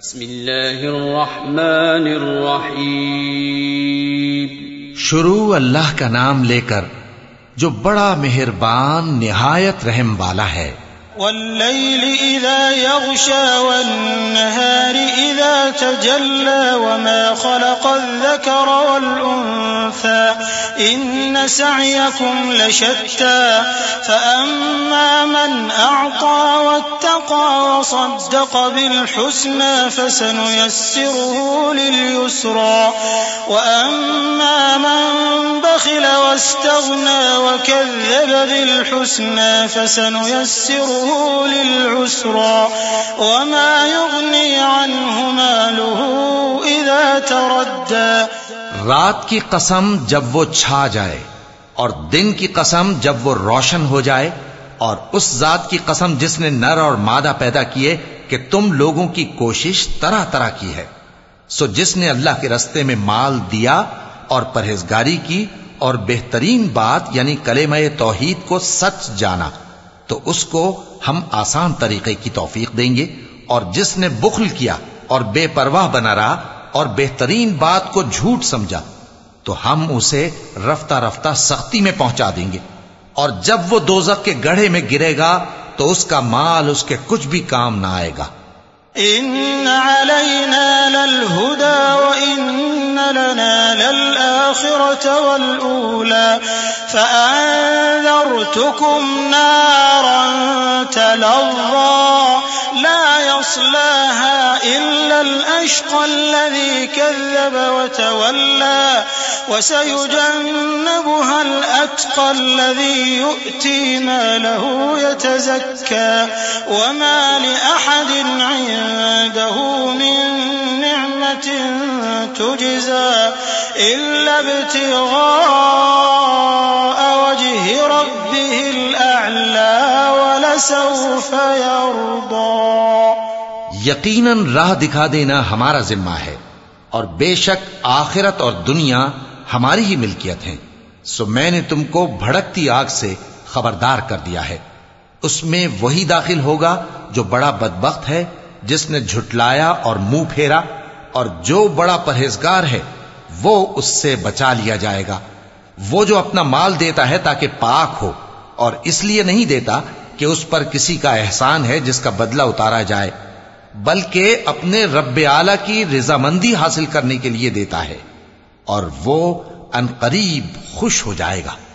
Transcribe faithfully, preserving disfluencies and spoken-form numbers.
بسم اللہ الرحمن الرحیم. شروع اللہ کا نام لے کر جو بڑا مہربان نہایت رحم والا ہے. والليل إذا يغشى والنهار إذا تجلى وما خلق الذكر والأنثى إن سعيكم لشتى فأما من أعطى واتقى وصدق بالحسنى فسنيسره لليسرى وأما من بخل واستغنى وكذب بالحسنى فسنيسره للعسرى وما يغني عنه ماله إذا تردى. رات کی قسم جب وہ چھا جائے اور دن کی قسم جب وہ روشن ہو جائے اور اس ذات کی قسم جس نے نر اور مادہ پیدا کیے کہ تم لوگوں کی کوشش طرح طرح کی ہے. سو جس نے اللہ کے رستے میں مال دیا اور پرہیزگاری کی اور بہترین بات یعنی کلمہ توحید کو سچ جانا تو اس کو ہم آسان طریقے کی توفیق دیں گے، اور جس نے بخل کیا اور بے پرواہ بنا رہا اور بہترین بات کو جھوٹ سمجھا تو ہم اسے رفتہ رفتہ سختی میں پہنچا دیں گے، اور جب وہ دوزخ کے گڑھے میں گرے گا تو اس کا مال اس کے کچھ بھی کام نہ آئے گا. إن علينا للهدى وإن لنا للآخرة والأولى فأنذرتكم نارا تلظى لا يصلاها إلا الأشقى الذي كذب وتولى وسيجنبها الأتقى الذي يؤتي ماله يتزكى وما لأحد عنده من نعمة تجزى إلا ابتغاء وجه ربه الأعلى ولسوف يرضى. یقیناً راہ دکھا دینا ہمارا ذمہ ہے، اور بے شک آخرت اور دنیا ہماری ہی ملکیت ہیں. سو میں نے تم کو بھڑکتی آگ سے خبردار کر دیا ہے. اس میں وہی داخل ہوگا جو بڑا بدبخت ہے، جس نے جھٹلایا اور منہ پھیرا، اور جو بڑا پرہیزگار ہے وہ اس سے بچا لیا جائے گا. وہ جو اپنا مال دیتا ہے تاکہ پاک ہو، اور اس لیے نہیں دیتا کہ اس پر کسی کا احسان ہے جس کا بدلہ اتارا جائے، بلکہ اپنے رب اعلی کی رضامندی حاصل کرنے کے لیے دیتا ہے، اور وہ ان قریب خوش ہو جائے گا.